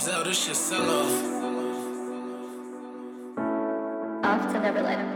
sell this shit, sell off. Off to Neverland.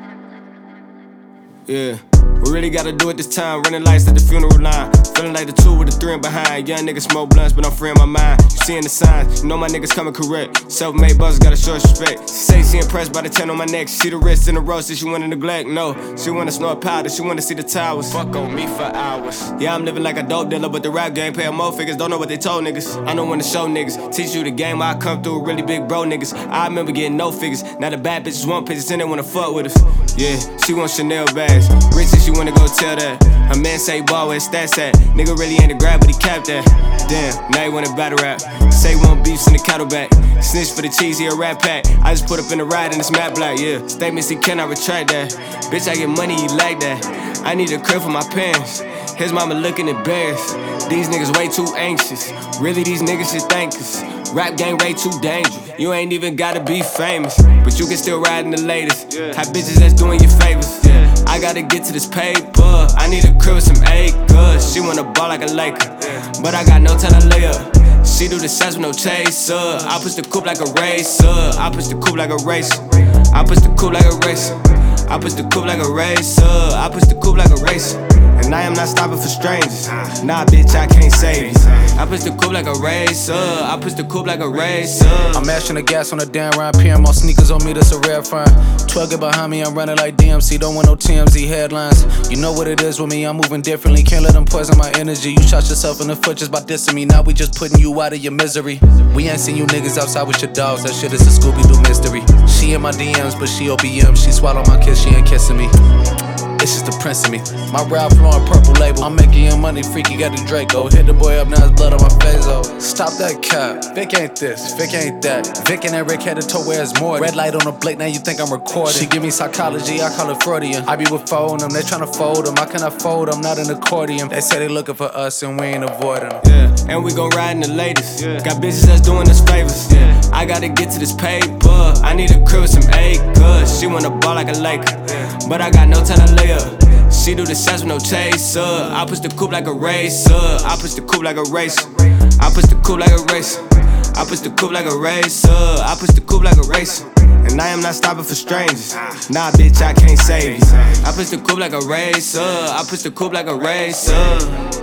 Yeah, we really gotta do it this time. Running lights at the funeral line. Feeling like the 2 with the 3 in behind. Young niggas smoke blunts, but I'm freeing my mind. You seeing the signs, you know my niggas coming correct. Self-made buzzers gotta show respect. She say she impressed by the 10 on my neck. She see the wrist in the row, so she wanna neglect. No, she wanna snort powder, she wanna see the towers. Fuck on me for hours. Yeah, I'm living like a dope dealer, but the rap game paying more figures. Don't know what they told niggas. I know when to show niggas. Teach you the game while I come through with really big bro niggas. I remember getting no figures. Now the bad bitches want pictures and they wanna fuck with us. Yeah, she want Chanel bags. Rich and she wanna go tell that. Her man say ball where stats at. Nigga really ain't a grab, but he capped that. Damn, now he wanna battle rap. Say one beefs in the cattle back. Snitch for the cheese, he a rap pack. I just put up in the ride and it's matte black, yeah. Statements he cannot retract that. Bitch, I get money, he like that. I need a crib for my parents. His mama looking embarrassed. These niggas way too anxious. Really, these niggas should thank us. Rap game way too dangerous. You ain't even gotta be famous, but you can still ride in the latest. Have bitches that's doing you favors. I gotta get to this paper. I need a crib with some acres. She wanna ball like a Laker, but I got no time to lay up. She do the sets with no chaser. I push the coupe like a racer. I push the coupe like a racer. I push the coupe like a racer. I push the coupe like a racer. I push the coupe like a racer. And I am not stopping for strangers. Nah, bitch, I can't save you. I push the coupe like a racer. I push the coupe like a racer. I'm mashing the gas on the damn round. PM on sneakers on me, that's a rare find. 12 get behind me, I'm running like DMC. Don't want no TMZ headlines. You know what it is with me, I'm moving differently. Can't let them poison my energy. You shot yourself in the foot just by dissing me. Now we just putting you out of your misery. We ain't seen you niggas outside with your dogs. That shit is a Scooby-Doo mystery. She in my DMs, but she OBM. She swallow my kiss, she ain't kissing me. It's just the prince of me. My Ralph Lauren purple label. I'm making your money, freaky got the Draco. Hit the boy up, now it's blood on my face, oh. Stop that cap. Vic ain't this, Vic ain't that. Vic and Eric headed to where it's more. Red light on the Blake, now you think I'm recording. She give me psychology, I call it Freudian. I be with fold them, they tryna fold them. I cannot fold them, not an accordion. They say they looking for us and we ain't avoiding them. Yeah, and we gon' ride in the latest. Got bitches that's doing us favors. I gotta get to this paper. I need a crib with some acres. She wanna ball like a Laker, but I got no time to lay up. She do the sets with no chaser. I push the coupe like a racer. I push the coupe like a racer. I push the coupe like a racer. I push the coupe like a racer. I push the coupe like a racer. And I am not stopping for strangers. Nah, bitch, I can't save you. I push the coupe like a racer. I push the coupe like a racer.